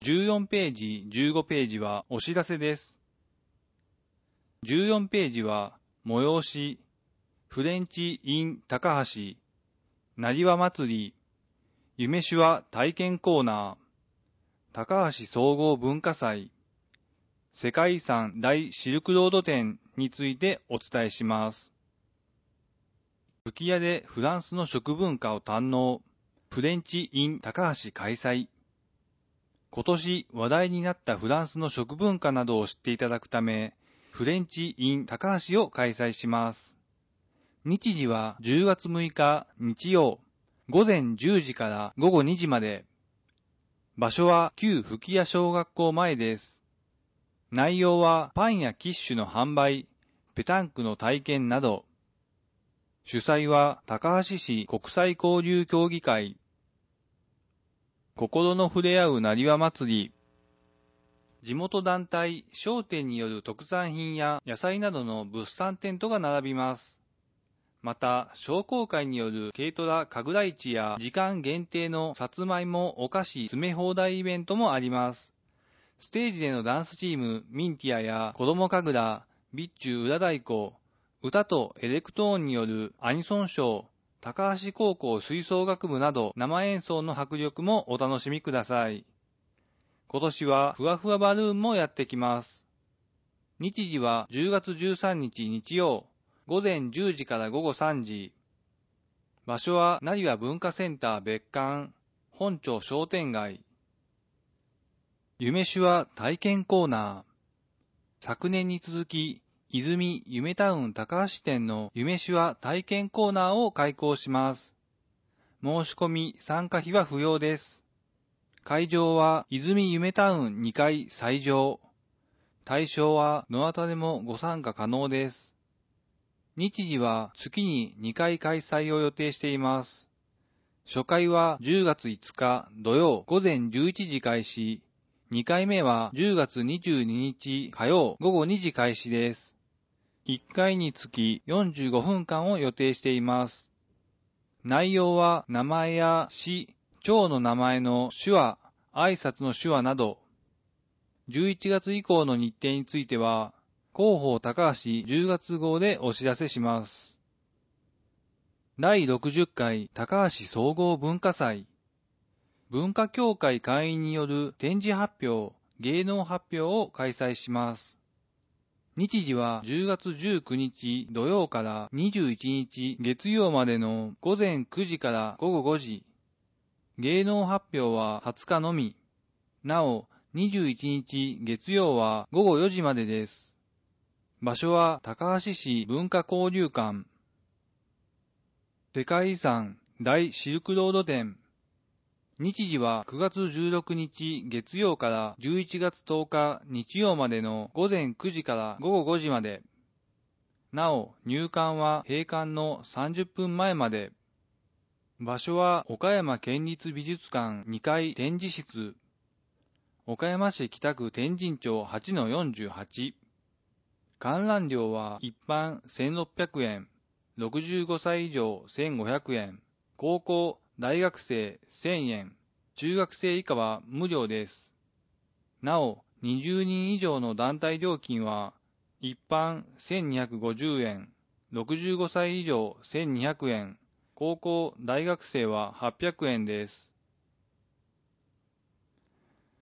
14ページ、15ページはお知らせです。14ページは催し、フレンチ in 高橋、なにわ祭り、夢手話体験コーナー、高橋総合文化祭、世界遺産大シルクロード展についてお伝えします。吹屋でフランスの食文化を堪能、フレンチ in 高橋開催。今年話題になったフランスの食文化などを知っていただくため、フレンチ in 高橋を開催します。日時は10月6日日曜、午前10時から午後2時まで。場所は旧吹屋小学校前です。内容はパンやキッシュの販売、ペタンクの体験など。主催は高橋市国際交流協議会。心の触れ合うなにわ祭り。地元団体、商店による特産品や野菜などの物産テントが並びます。また、商工会による軽トラ神楽市や時間限定のさつまいもお菓子詰め放題イベントもあります。ステージでのダンスチーム、ミンティアや子供神楽、備中裏太鼓、歌とエレクトーンによるアニソンショー、高橋高校吹奏楽部など生演奏の迫力もお楽しみください。今年はふわふわバルーンもやってきます。日時は10月13日日曜、午前10時から午後3時。場所はなにわ文化センター別館、本町商店街。夢手話体験コーナー。昨年に続き、泉夢タウン高橋店の夢手話体験コーナーを開講します。申し込み参加費は不要です。会場は泉夢タウン2階最上。対象はどなたでもご参加可能です。日時は月に2回開催を予定しています。初回は10月5日土曜午前11時開始。2回目は10月22日火曜午後2時開始です。1回につき45分間を予定しています。内容は名前や市、町の名前の手話、挨拶の手話など。11月以降の日程については、広報高橋10月号でお知らせします。第60回高橋総合文化祭。文化協会会員による展示発表、芸能発表を開催します。日時は10月19日土曜から21日月曜までの午前9時から午後5時。芸能発表は20日のみ。なお、21日月曜は午後4時までです。場所は高橋市文化交流館。世界遺産大シルクロード展。日時は9月16日月曜から11月10日日曜までの午前9時から午後5時まで。なお、入館は閉館の30分前まで。場所は岡山県立美術館2階展示室。岡山市北区天神町 8-48。観覧料は一般1600円、65歳以上1500円、高校、大学生1000円、中学生以下は無料です。なお、20人以上の団体料金は、一般1250円、65歳以上1200円、高校、大学生は800円です。